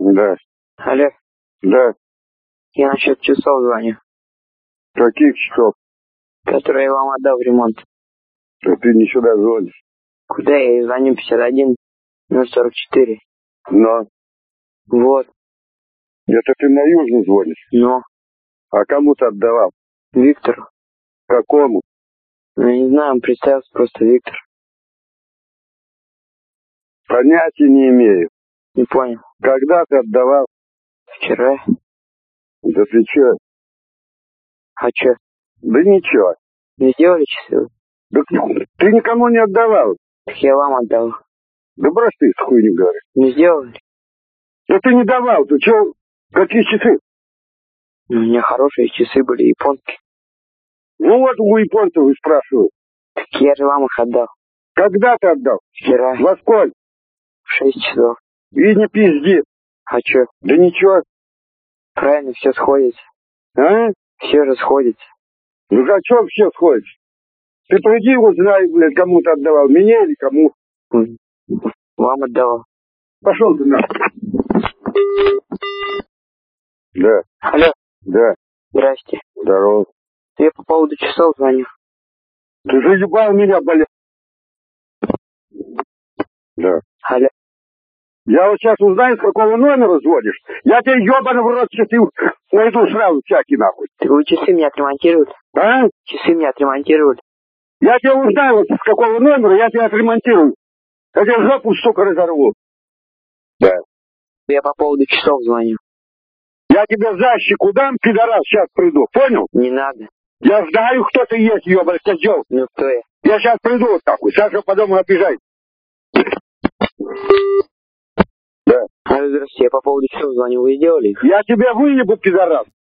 Да. Алло, Да. я насчет часов звоню, Каких часов? которые я вам отдал в ремонт. Да ты не сюда звонишь. Куда я и звоню? 51 044. Но. Вот, Это ты на Южный звонишь. но, А кому ты отдавал? Виктору. Какому? Ну, я не знаю, он представился просто Виктор. Понятия не имею. Не понял. Когда ты отдавал? Вчера? Да ты чё? А чё? Да ничего. Не сделали часы? Да ты никому не отдавал. Так я вам отдал. Да брось ты хуйню говоришь. Не сделали? Да ты не давал, ты чё? Какие часы? Ну, у меня хорошие часы были, японские. Ну вот у японцев и спрашиваю. Так я же вам их отдал. Когда ты отдал? Вчера. Во сколько? В 6 часов. И не пизди. А чё? Да ничего. Правильно, все сходится. А? Все же сходится. Ну за что все сходишь? Ты приди узнай, блядь, кому ты отдавал. Мне или кому? Вам отдавал. Пошел ты нахуй. Да. Алло, Да. здрасте. Здорово. Я по поводу часов звоню. Ты заебал меня, блядь. Да. Алло. Я вот сейчас узнаю, с какого номера звонишь. Я тебе ебаный в рот часы найду сразу всякий нахуй. Так вы часы мне отремонтировали? А? Часы мне отремонтировали. Я тебе узнаю, вот с какого номера, я тебя отремонтирую. Я тебе жопу, сука, разорву. Да. Я по поводу часов звоню. Я тебе за щеку дам, пидорас, сейчас приду. Понял? Не надо. Я знаю, кто ты есть, ебаный козел. Ну кто я? Я сейчас приду вот такой. Саша по дому обижай. Да. Алло, здравствуйте, я по поводу часов звоню. Вы сделали их? Я тебя выебу, пидорас.